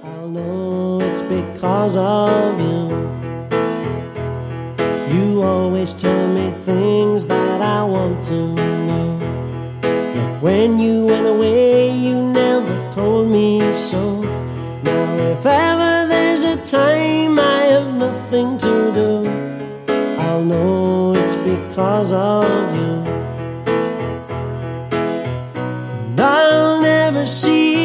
I'll know it's because of you. You always tell me things that I want to know. Yet when you went away, you never told me so. Now if ever there's a time I have nothing to do, I'll know it's because of you. And I'll never see